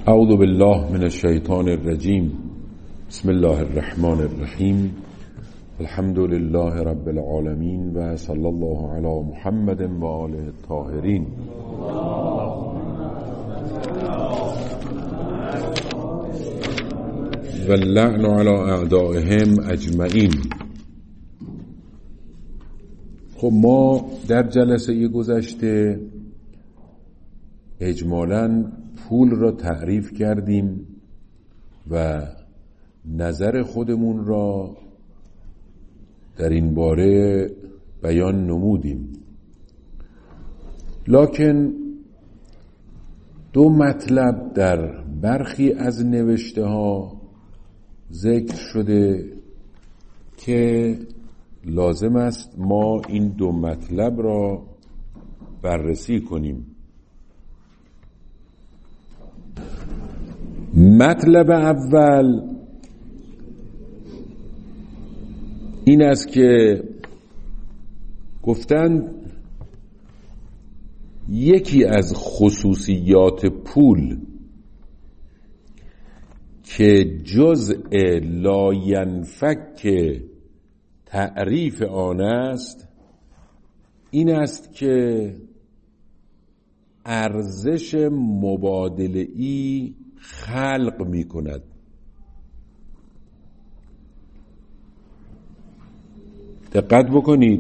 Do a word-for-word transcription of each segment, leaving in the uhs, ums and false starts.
اعوذ بالله من الشیطان الرجیم. بسم الله الرحمن الرحیم. الحمد لله رب العالمین و صلی الله علی محمد و آله الطاهرین. و اللعن علی اعدائهم اجمعین. خب ما در جلسه گذشته اجمالاً پول را تعریف کردیم و نظر خودمون را در این باره بیان نمودیم، لکن دو مطلب در برخی از نوشته ها ذکر شده که لازم است ما این دو مطلب را بررسی کنیم. مطلب اول این است که گفتند یکی از خصوصیات پول که جزء لا ینفک تعریف آن است این است که ارزش مبادله‌ای خلق می کند. دقت بکنید،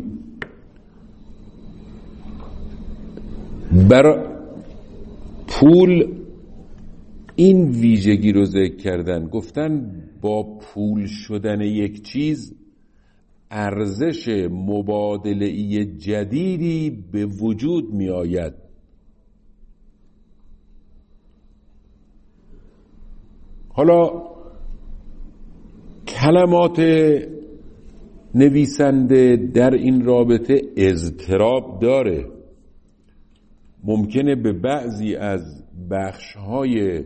برای پول این ویژگی رو ذکر کردن، گفتن با پول شدن یک چیز ارزش مبادله‌ای جدیدی به وجود می آید. حالا کلمات نویسنده در این رابطه اضطراب داره. ممکنه به بعضی از بخش‌های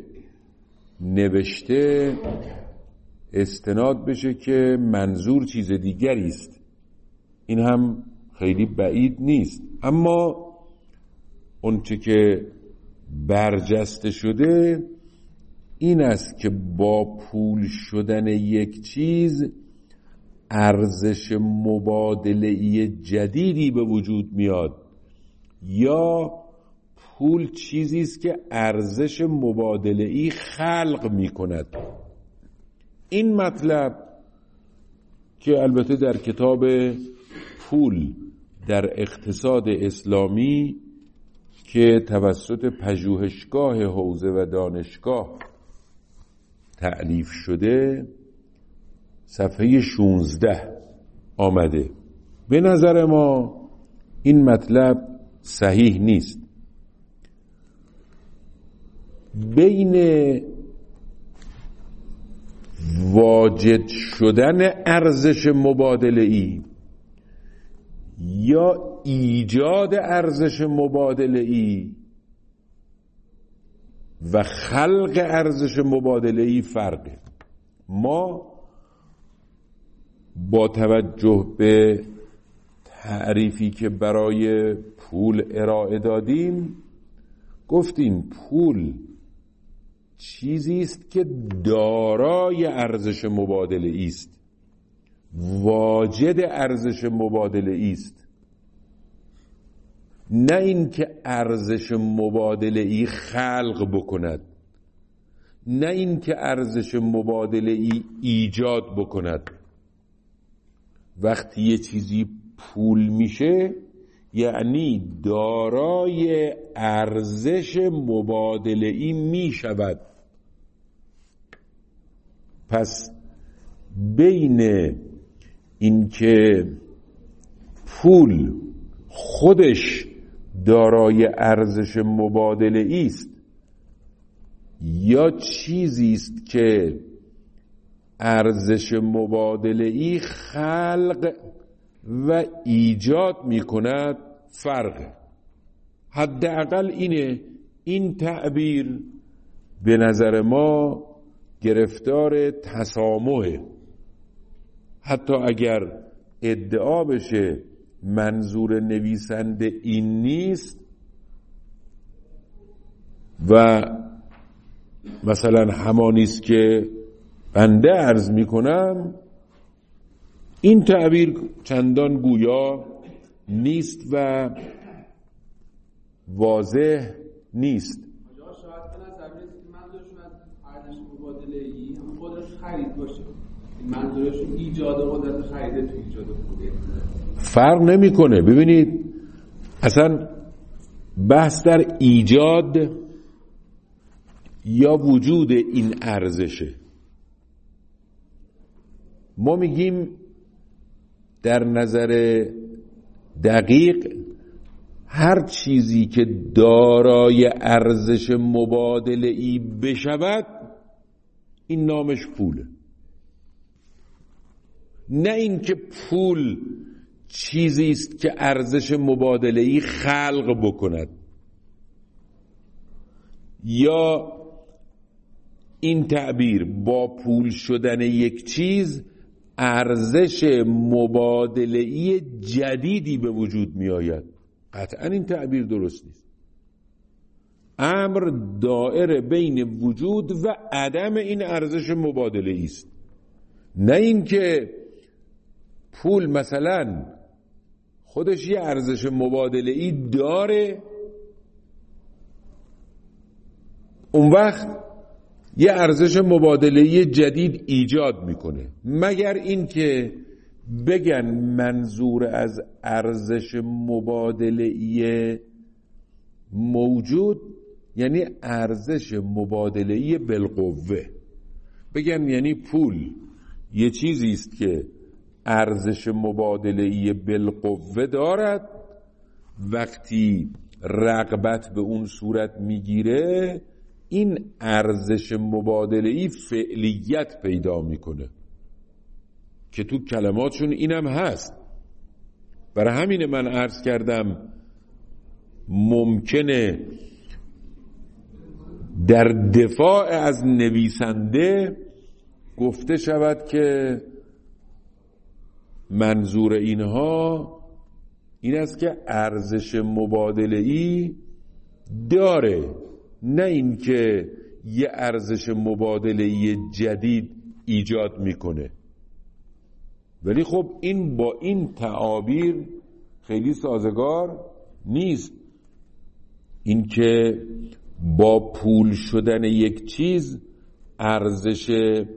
نوشته استناد بشه که منظور چیز دیگری است. این هم خیلی بعید نیست، اما اونچه که برجسته شده این است که با پول شدن یک چیز ارزش مبادله‌ای جدیدی به وجود میاد، یا پول چیزی است که ارزش مبادله‌ای خلق میکند. این مطلب که البته در کتاب پول در اقتصاد اسلامی که توسط پژوهشگاه حوزه و دانشگاه تألیف شده صفحه شانزده آمده، به نظر ما این مطلب صحیح نیست. بین واجد شدن ارزش مبادله‌ای یا ایجاد ارزش مبادله‌ای و خلق ارزش مبادله‌ای فرقه. ما با توجه به تعریفی که برای پول ارائه دادیم گفتیم پول چیزی است که دارای ارزش مبادله‌ای است، واجد ارزش مبادله‌ای است، نه اینکه ارزش مبادله‌ای خلق بکند، نه اینکه ارزش مبادله‌ای ایجاد بکند. وقتی یه چیزی پول میشه یعنی دارای ارزش مبادله‌ای میشود. پس بین اینکه پول خودش دارای ارزش مبادله‌ای است یا چیزی است که ارزش مبادله‌ای خلق و ایجاد می‌کند فرق. حداقل اینه. این تعبیر به نظر ما گرفتار تسامحه، حتی اگر ادعا بشه منظور نویسنده این نیست و مثلا همانیست که بنده عرض میکنم، این تعبیر چندان گویا نیست و واضح نیست. شاید به نظر میرسه که منظورشون از ارزش مبادله‌ای هم قدرت خرید باشه، منظورشون ایجاد قدرت خرید تو ایجاد پول فرق نمیکنه. ببینید اصلا بحث در ایجاد یا وجود این ارزشه. ما میگیم در نظر دقیق هر چیزی که دارای ارزش مبادله‌ای بشود این نامش پوله. نه اینکه پول چیزی است که ارزش مبادله‌ای خلق بکند، یا این تعبیر با پول شدن یک چیز ارزش مبادله‌ای جدیدی به وجود می آید. قطعا این تعبیر درست نیست. امر دائر بین وجود و عدم این ارزش مبادله‌ای است، نه اینکه پول مثلا خودش یه ارزش مبادله‌ای داره، اون وقت یه ارزش مبادله‌ای جدید ایجاد میکنه، مگر اینکه بگن منظور از ارزش مبادله‌ای موجود یعنی ارزش مبادله‌ای بالقوه. بگن یعنی پول یه چیزی است که ارزش مبادله‌ای بالقوه دارد، وقتی رغبت به اون صورت میگیره این ارزش مبادله‌ای فعلیت پیدا میکنه که تو کلماتشون اینم هست. برای همین من عرض کردم ممکنه در دفاع از نویسنده گفته شود که منظور اینها این است که ارزش مبادله‌ای داره، نه اینکه یه ارزش مبادله‌ای جدید ایجاد میکنه. ولی خب این با این تعابیر خیلی سازگار نیست. اینکه با پول شدن یک چیز ارزش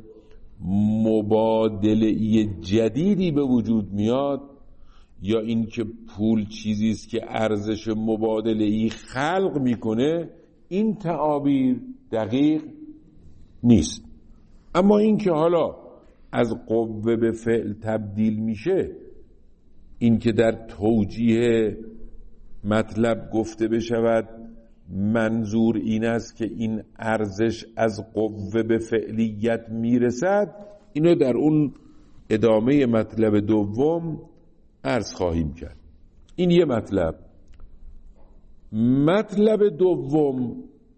مبادله‌ای جدیدی به وجود میاد، یا اینکه پول چیزی است که ارزش مبادله‌ای خلق میکنه، این تعابیر دقیق نیست. اما اینکه حالا از قوه به فعل تبدیل میشه، اینکه در توجیه مطلب گفته بشود منظور این است که این ارزش از قوه به فعلیت میرسد، اینو در اون ادامه مطلب دوم عرض خواهیم کرد. این یه مطلب. مطلب دوم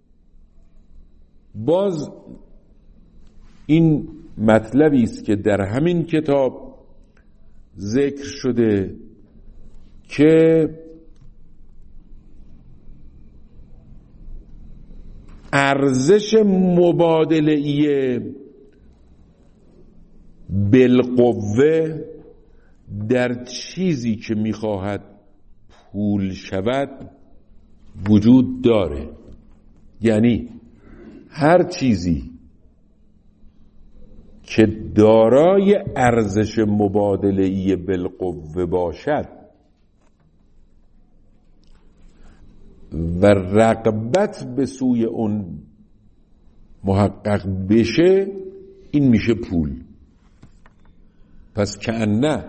باز این مطلبی است که در همین کتاب ذکر شده که ارزش مبادله‌ای بالقوه در چیزی که میخواهد پول شود وجود داره. یعنی هر چیزی که دارای ارزش مبادله‌ای بالقوه باشد و رغبت به سوی اون محقق بشه، این میشه پول. پس کأنه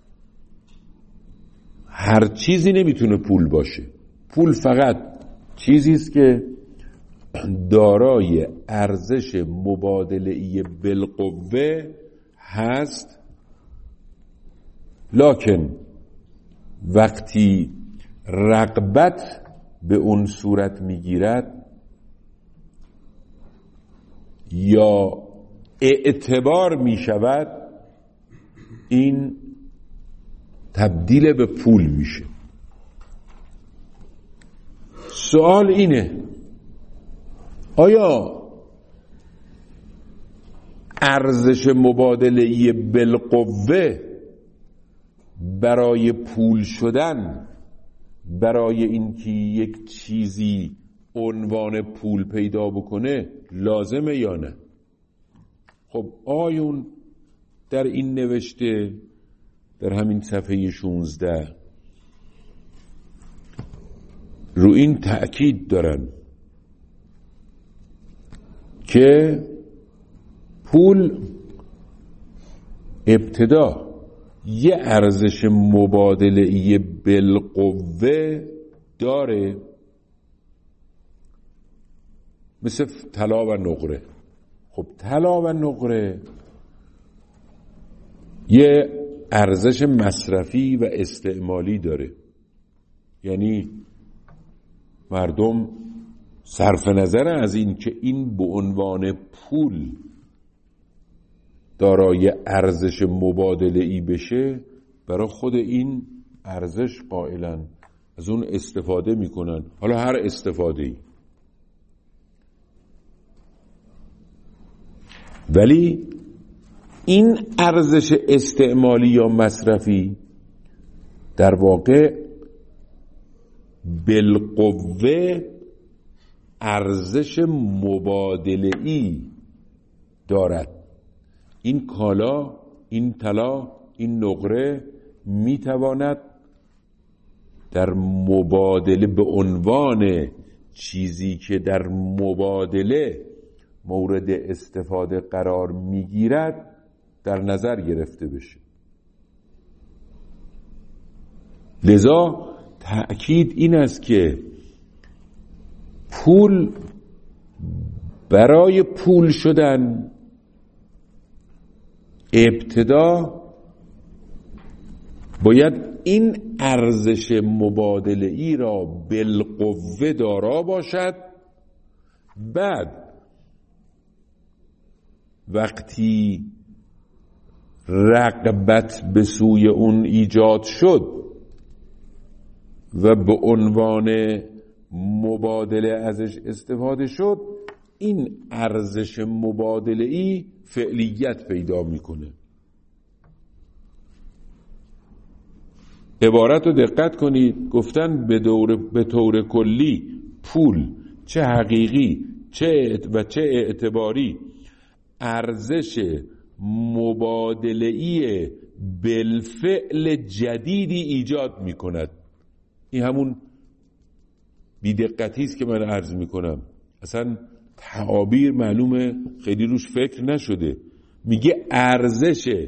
هر چیزی نمیتونه پول باشه. پول فقط چیزی است که دارای ارزش مبادله‌ای بالقوه هست، لکن وقتی رغبت به اون صورت میگیرد یا اعتبار میشود، این تبدیل به پول میشه. سوال اینه آیا ارزش مبادله‌ای بالقوه برای پول شدن، برای اینکه یک چیزی عنوان پول پیدا بکنه لازمه یا نه؟ خب آیون در این نوشته در همین صفحه شانزده رو این تأکید دارن که پول ابتدا یه ارزش مبادله‌ای بالقوه داره، مثل طلا و نقره. خب طلا و نقره یه ارزش مصرفی و استعمالی داره، یعنی مردم صرف نظر از این که این به عنوان پول دارای ارزش مبادله‌ای بشه، برای خود این ارزش قائلن، از اون استفاده میکنن، حالا هر استفاده‌ای. ولی این ارزش استعمالی یا مصرفی در واقع بالقوه ارزش مبادله‌ای دارد. این کالا، این طلا، این نقره میتواند در مبادله به عنوان چیزی که در مبادله مورد استفاده قرار میگیرد در نظر گرفته بشه. لذا تأکید این است که پول برای پول شدن ابتدا باید این ارزش مبادله‌ای را بالقوه دارا باشد. بعد وقتی رغبت به سوی اون ایجاد شد و به عنوان مبادله ازش استفاده شد، این ارزش مبادله‌ای فعلیت پیدا میکنه. عبارت رو دقت کنید، گفتن به دور به طور کلی پول، چه حقیقی چه و چه اعتباری، ارزش مبادله‌ای بالفعل جدیدی ایجاد میکند. این همون بی‌دقتی است که من عرض میکنم، اصلا تعابیر معلومه خیلی روش فکر نشده. میگه ارزش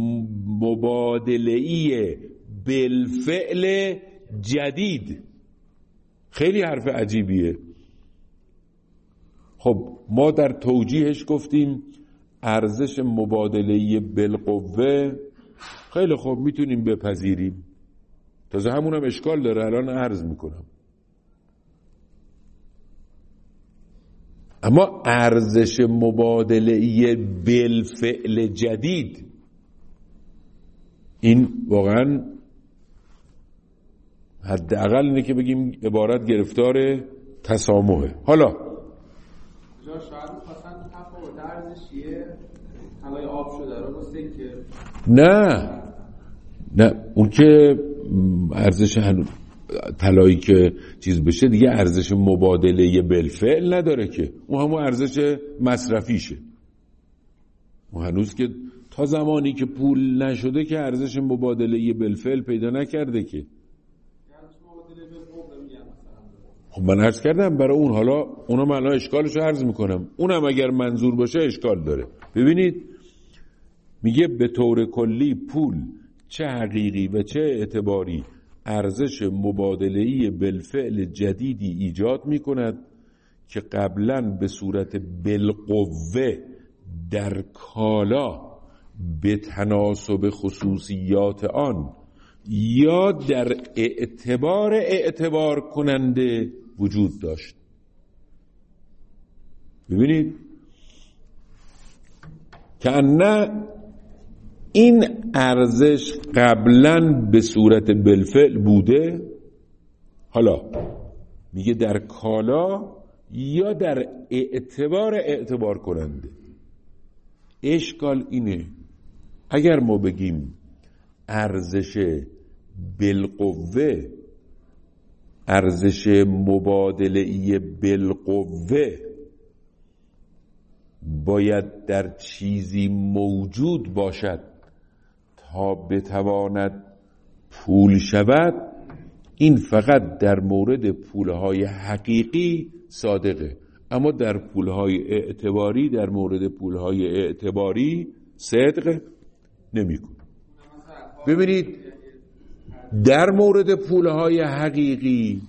مبادله‌ای بالفعل جدید. خیلی حرف عجیبیه. خب ما در توجیهش گفتیم ارزش مبادله‌ای بالقوه خیلی خوب میتونیم بپذیریم، تازه همون هم اشکال داره، الان عرض میکنم. اما ارزش مبادله‌ای بالفعل جدید، این واقعا حداقل اینه که بگیم عبارت گرفتار تسامحه. حالا جا شاید مثلا تفاوت ارزشیه طلای آب شده رو با سکه؟ نه نه اون که ارزش هنوز طلایی که چیز بشه دیگه ارزش مبادله بالفعل نداره که، اون همون ارزش مصرفیشه. اون هنوز که تا زمانی که پول نشده که ارزش مبادله بالفعل پیدا نکرده که. خب من عرض کردم برای اون، حالا اونم الان اشکالشو عرض میکنم، اونم اگر منظور باشه اشکال داره. ببینید میگه به طور کلی پول، چه حقیقی و چه اعتباری، ارزش مبادله‌ای بالفعل جدیدی ایجاد میکند که قبلا به صورت بالقوه در کالا به تناسب خصوصیات آن یا در اعتبار اعتبار کننده وجود داشت. ببینید که نه این ارزش قبلا به صورت بالفعل بوده، حالا میگه در کالا یا در اعتبار اعتبار کننده. اشکال اینه اگر ما بگیم ارزش بالقوه، ارزش مبادله‌ای بالقوه باید در چیزی موجود باشد تا بتواند پول شود، این فقط در مورد پولهای حقیقی صادقه، اما در پولهای اعتباری، در مورد پولهای اعتباری صدق نمی‌کنه. ببینید در مورد پولهای حقیقی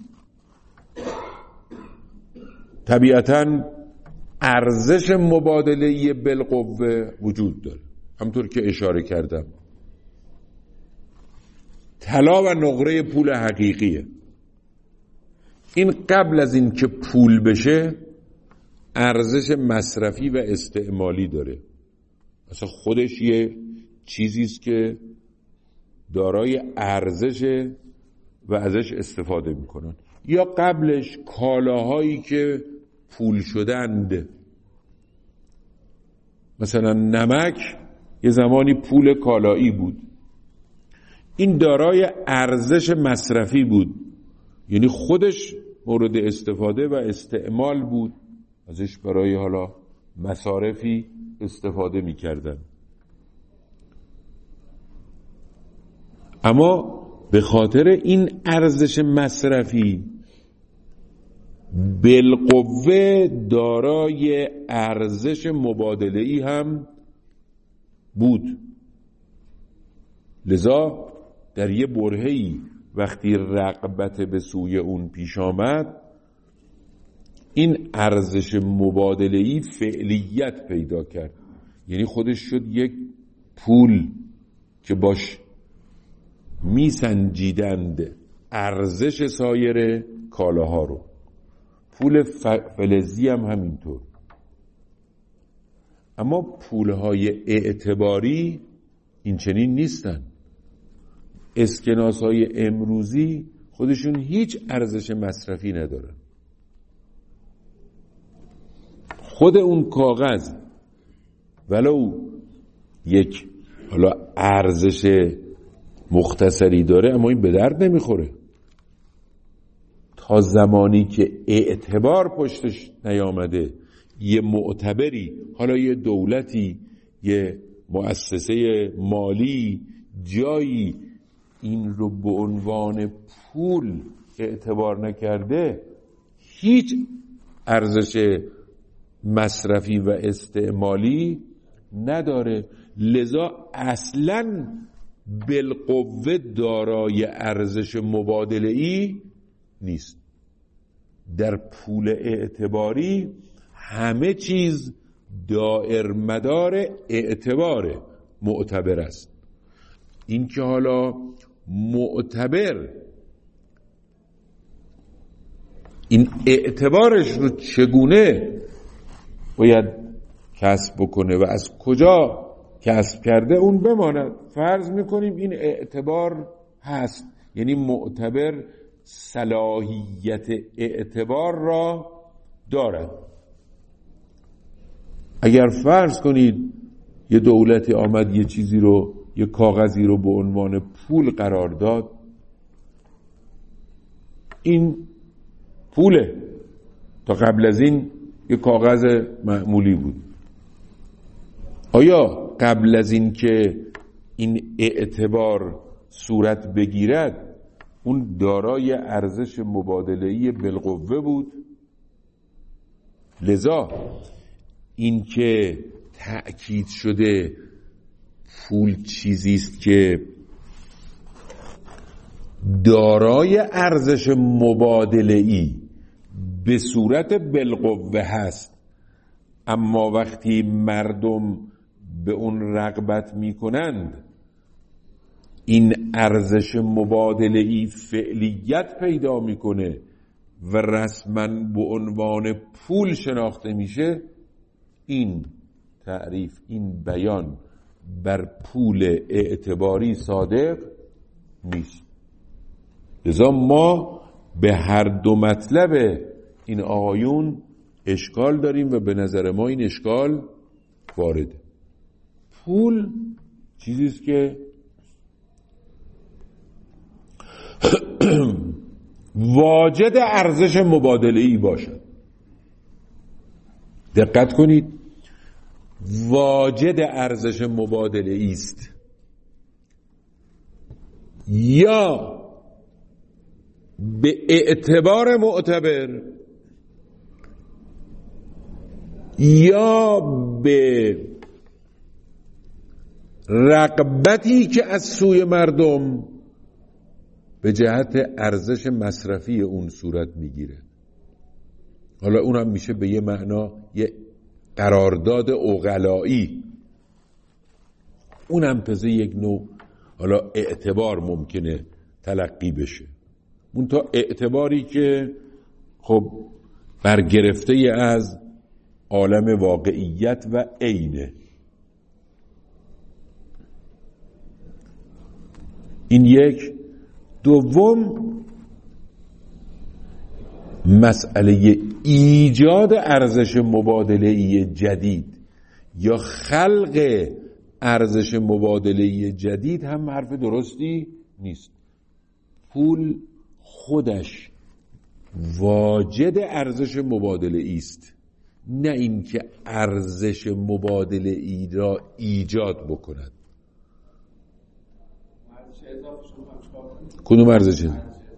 طبیعتاً ارزش مبادله‌ای بالقوه وجود داره، همطور که اشاره کردم. طلا و نقره پول حقیقیه. این قبل از این که پول بشه ارزش مصرفی و استعمالی داره، اصلا خودش یه چیزیست که دارای ارزش و ازش استفاده میکنن. یا قبلش کالاهایی که پول شدند، مثلا نمک یه زمانی پول کالایی بود، این دارای ارزش مصرفی بود، یعنی خودش مورد استفاده و استعمال بود، ازش برای حالا مصارفی استفاده میکردن. اما به خاطر این ارزش مصرفی بالقوه دارای ارزش مبادله‌ای هم بود. لذا در یه برهه‌ای وقتی رغبت به سوی اون پیش آمد، این ارزش مبادله‌ای فعلیت پیدا کرد، یعنی خودش شد یک پول که باش میسنجیدند ارزش سایر کالاها رو. پول فلزی هم همینطور. اما پولهای اعتباری این چنین نیستن. اسکناسهای امروزی خودشون هیچ ارزش مصرفی ندارن. خود اون کاغذ ولو یک حالا ارزش مختصری داره، اما این به درد نمیخوره تا زمانی که اعتبار پشتش نیامده، یه معتبری، حالا یه دولتی، یه مؤسسه مالی، جایی این رو به عنوان پول اعتبار نکرده، هیچ ارزش مصرفی و استعمالی نداره. لذا اصلاً بالقوه دارای ارزش مبادله‌ای نیست. در پول اعتباری همه چیز دائر مدار اعتبار معتبر است. این که حالا معتبر این اعتبارش رو چگونه باید کسب بکنه و از کجا کسب کرده اون بماند. فرض میکنیم این اعتبار هست، یعنی معتبر صلاحیت اعتبار را دارد. اگر فرض کنید یه دولتی آمد یه چیزی رو، یه کاغذی رو به عنوان پول قرار داد، این پوله. تا قبل از این یه کاغذ معمولی بود. آیا قبل از این که این اعتبار صورت بگیرد اون دارای ارزش مبادله‌ای بالقوه بود؟ لذا این که تأکید شده پول چیزی است که دارای ارزش مبادله‌ای به صورت بالقوه هست، اما وقتی مردم به اون رغبت میکنند این ارزش مبادله‌ای فعلیت پیدا میکنه و رسما به عنوان پول شناخته میشه، این تعریف، این بیان بر پول اعتباری صادق نیست. لذا ما به هر دو مطلب این آقایون اشکال داریم و به نظر ما این اشکال وارده. پول چیزیست که واجد ارزش مبادله‌ای باشد. دقت کنید، واجد ارزش مبادله‌ای است، یا به اعتبار معتبر یا به رغبتی که از سوی مردم به جهت ارزش مصرفی اون صورت میگیره. حالا اونم میشه به یه معنا یه قرارداد عقلایی، اونم تازه یک نوع حالا اعتبار ممکنه تلقی بشه. اون تا اعتباری که خب برگرفته از عالم واقعیت و عینه. این یک. دوم، مسئله ایجاد ارزش مبادله‌ای جدید یا خلق ارزش مبادله‌ای جدید هم حرف درستی نیست. پول خودش واجد ارزش مبادله‌ای است، نه اینکه ارزش مبادله‌ای را ایجاد بکند. کدوم ارزش؟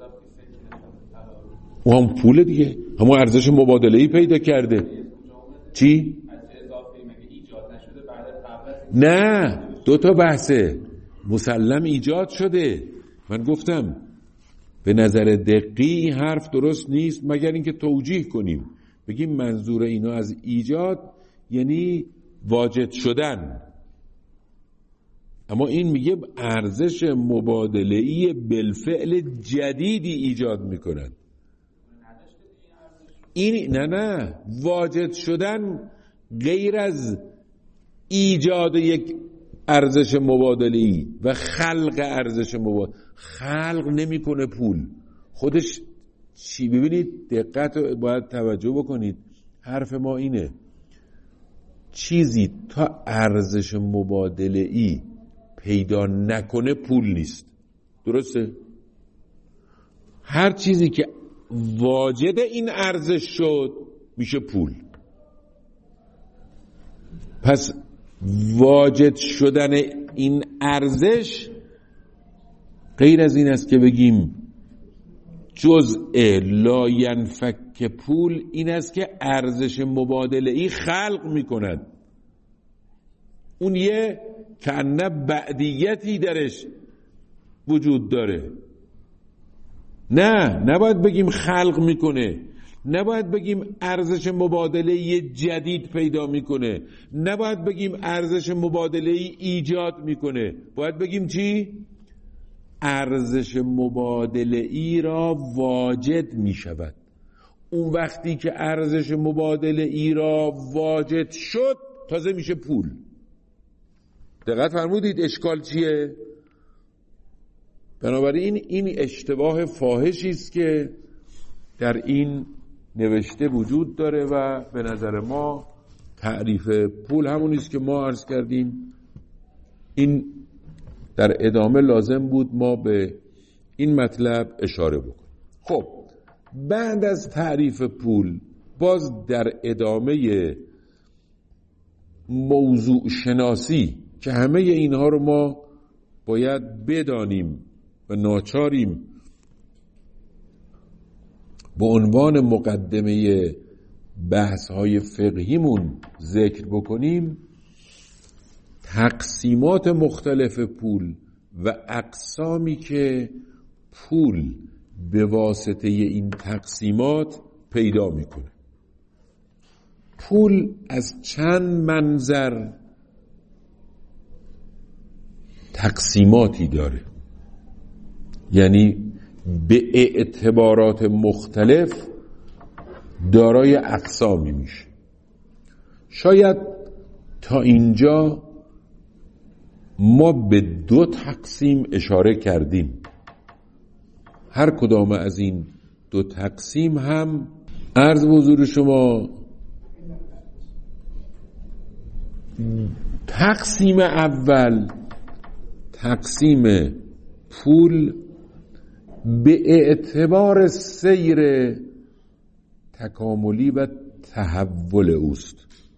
او هم پول دیگه، همون ارزش مبادله‌ای پیدا کرده. چی؟ نه، دو تا بحثه. مسلم ایجاد شده. من گفتم به نظر دقیقی حرف درست نیست مگر اینکه توجیه کنیم، بگیم منظور اینا از ایجاد یعنی واجد شدن، اما این میگه ارزش مبادله‌ای بالفعل جدیدی ایجاد میکنن. این نه نه واجد شدن غیر از ایجاد یک ارزش مبادله‌ای و خلق ارزش مبادله. خلق نمیکنه پول خودش چی. ببینید دقت باید توجه بکنید، حرف ما اینه چیزی تا ارزش مبادله‌ای پیدا نکنه پول نیست. درسته؟ هر چیزی که واجد این ارزش شد میشه پول. پس واجد شدن این ارزش غیر از این است که بگیم جزء لا ینفک پول این است که ارزش مبادله‌ای خلق میکند. اون یه کأنه بعدیتی درش وجود داره. نه نباید بگیم خلق میکنه، نباید بگیم ارزش مبادله جدید پیدا میکنه، نباید بگیم ارزش مبادله ایجاد میکنه. باید بگیم چی؟ ارزش مبادله ای را واجد میشود. اون وقتی که ارزش مبادله ای را واجد شد تازه میشه پول. دقت فرمودید اشکال چیه؟ بنابراین این اشتباه فاحشی است که در این نوشته وجود داره و به نظر ما تعریف پول همون است که ما عرض کردیم. این در ادامه لازم بود ما به این مطلب اشاره بکنیم. خب بعد از تعریف پول باز در ادامه موضوع شناسی که همه اینها رو ما باید بدانیم و ناچاریم به عنوان مقدمه بحث‌های فقهیمون ذکر بکنیم، تقسیمات مختلف پول و اقسامی که پول به واسطه این تقسیمات پیدا میکنه. پول از چند منظر تقسیماتی داره، یعنی به اعتبارات مختلف دارای اقسامی میشه. شاید تا اینجا ما به دو تقسیم اشاره کردیم. هر کدام از این دو تقسیم هم عرض به حضور شما تقسیم اول، تقسیم پول به اعتبار سیر تکاملی و تحول اوست.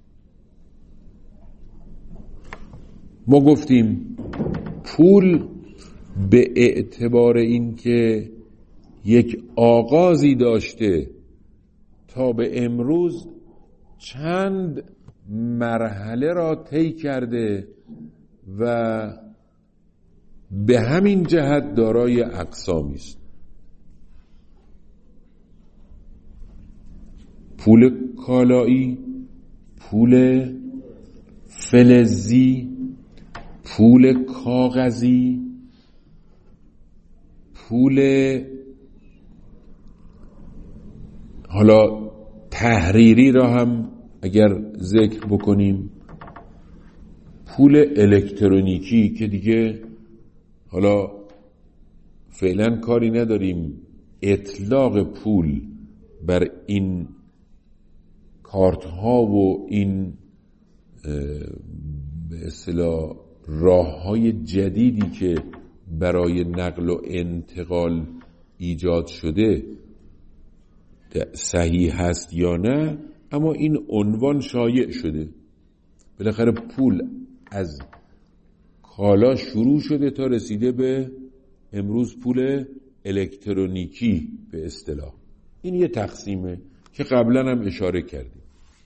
ما گفتیم پول به اعتبار این که یک آغازی داشته تا به امروز چند مرحله را طی کرده و به همین جهت دارای اقسامی است. پول کالایی، پول فلزی، پول کاغذی، پول حالا تحریری را هم اگر ذکر بکنیم، پول الکترونیکی که دیگه حالا فعلا کاری نداریم اطلاق پول بر این کارت ها و این به اصطلاح راه های جدیدی که برای نقل و انتقال ایجاد شده صحیح هست یا نه، اما این عنوان شایع شده. بالاخره پول از کالا شروع شده تا رسیده به امروز پول الکترونیکی به اصطلاح. این یه تقسیمه که قبلا هم اشاره کردیم.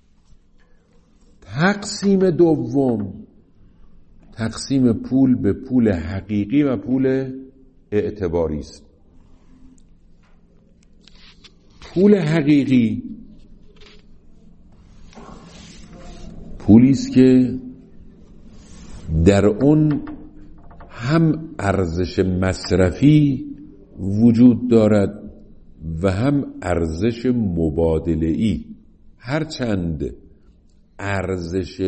تقسیم دوم، تقسیم پول به پول حقیقی و پول اعتباری است. پول حقیقی پولی است که در اون هم ارزش مصرفی وجود دارد و هم ارزش مبادله‌ای. هرچند ارزش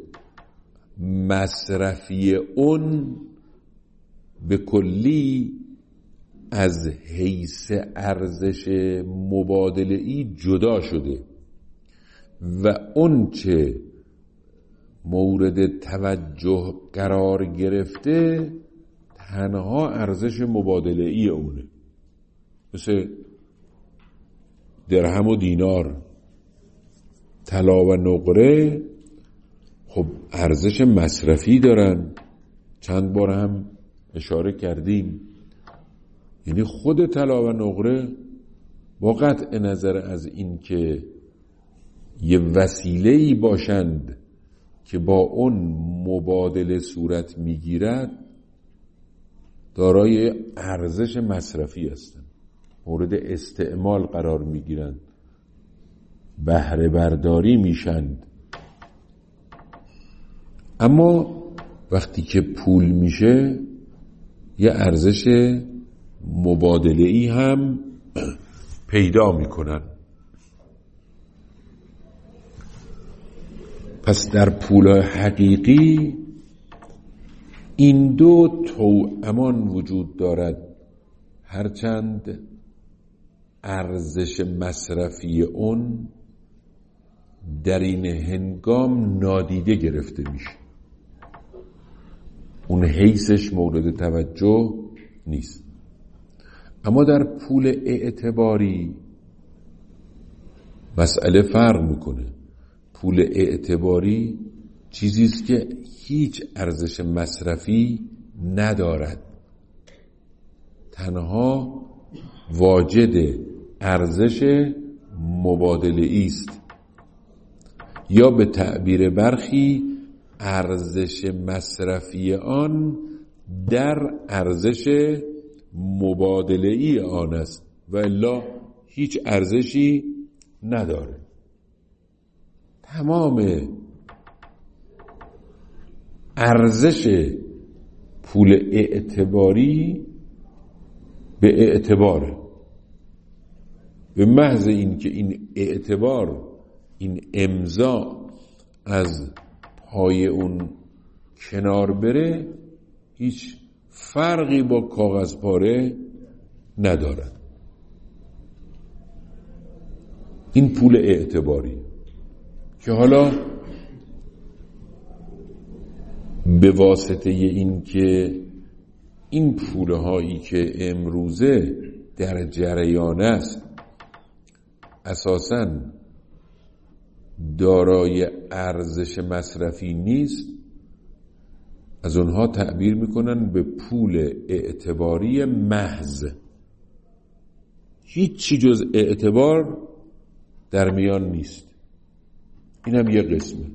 مصرفی اون به کلی از حیث ارزش مبادله‌ای جدا شده و اون چه مورد توجه قرار گرفته تنها ارزش مبادله‌ای اونه، مثل درهم و دینار. طلا و نقره خب ارزش مصرفی دارن، چند بار هم اشاره کردیم. یعنی خود طلا و نقره با قطع نظر از این که یه وسیله‌ای باشند که با اون مبادله صورت میگیرد، دارای ارزش مصرفی هستند، مورد استعمال قرار میگیرند، بهره برداری میشند. اما وقتی که پول میشه یه ارزش مبادله‌ای هم پیدا میکنن. پس در پول حقیقی این دو توامان وجود دارد، هرچند ارزش مصرفی اون در این هنگام نادیده گرفته میشه، اون حیثش مورد توجه نیست. اما در پول اعتباری مسئله فرق میکنه. پول اعتباری چیزی است که هیچ ارزش مصرفی ندارد، تنها واجد ارزش مبادله‌ای است، یا به تعبیر برخی ارزش مصرفی آن در ارزش مبادله‌ای آن است و الا هیچ ارزشی نداره. تمام ارزش پول اعتباری به اعتباره، به محض این که این اعتبار، این امضا از پای اون کنار بره، هیچ فرقی با کاغذ پاره ندارد. این پول اعتباری که حالا به واسطه این که این پوله هایی که امروزه در جریان است اساساً دارای ارزش مصرفی نیست، از اونها تعبیر میکنن به پول اعتباری محض. هیچی جز اعتبار در میان نیست. این هم یه قسمه.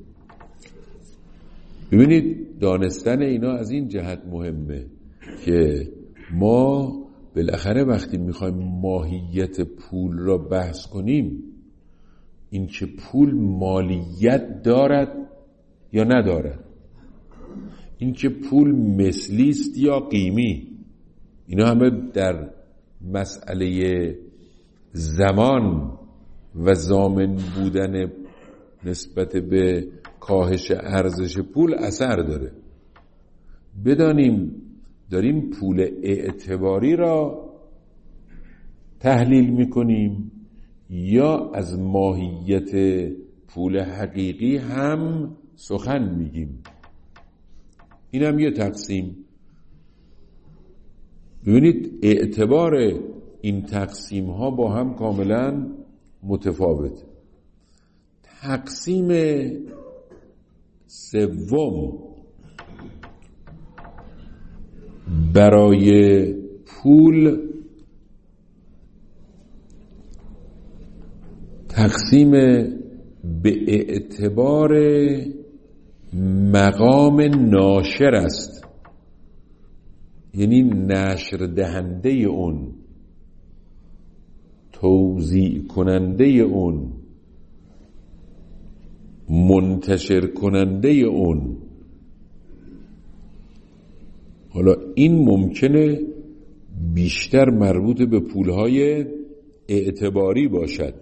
ببینید دانستن اینا از این جهت مهمه که ما بالاخره وقتی میخوایم ماهیت پول را بحث کنیم، این که پول مالیت دارد یا ندارد، این که پول مثلی است یا قیمی، اینا همه در مسئله زمان و ضامن بودن نسبت به کاهش ارزش پول اثر داره. بدانیم داریم پول اعتباری را تحلیل میکنیم یا از ماهیت پول حقیقی هم سخن میگیم. این هم یه تقسیم. ببینید اعتبار این تقسیم ها با هم کاملا متفاوت. تقسیم سوم برای پول تقسیم به اعتبار مقام ناشر است، یعنی نشر دهنده اون، توزیع کننده اون، منتشر کننده اون. حالا این ممکنه بیشتر مربوط به پولهای اعتباری باشد.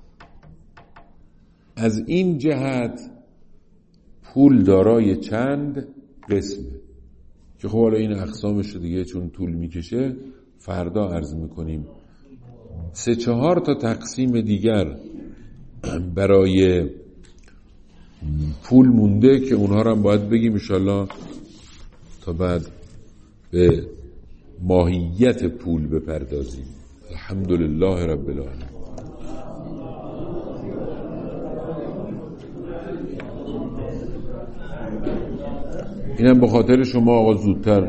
از این جهت پول دارای چند قسمه که خب حالا این اقسامش دیگه چون طول میکشه فردا عرض میکنیم. سه چهار تا تقسیم دیگر برای پول مونده که اونها رو هم باید بگیم انشالله تا بعد به ماهیت پول بپردازیم. الحمدلله رب العالمین. اینم به خاطر شما آقا زودتر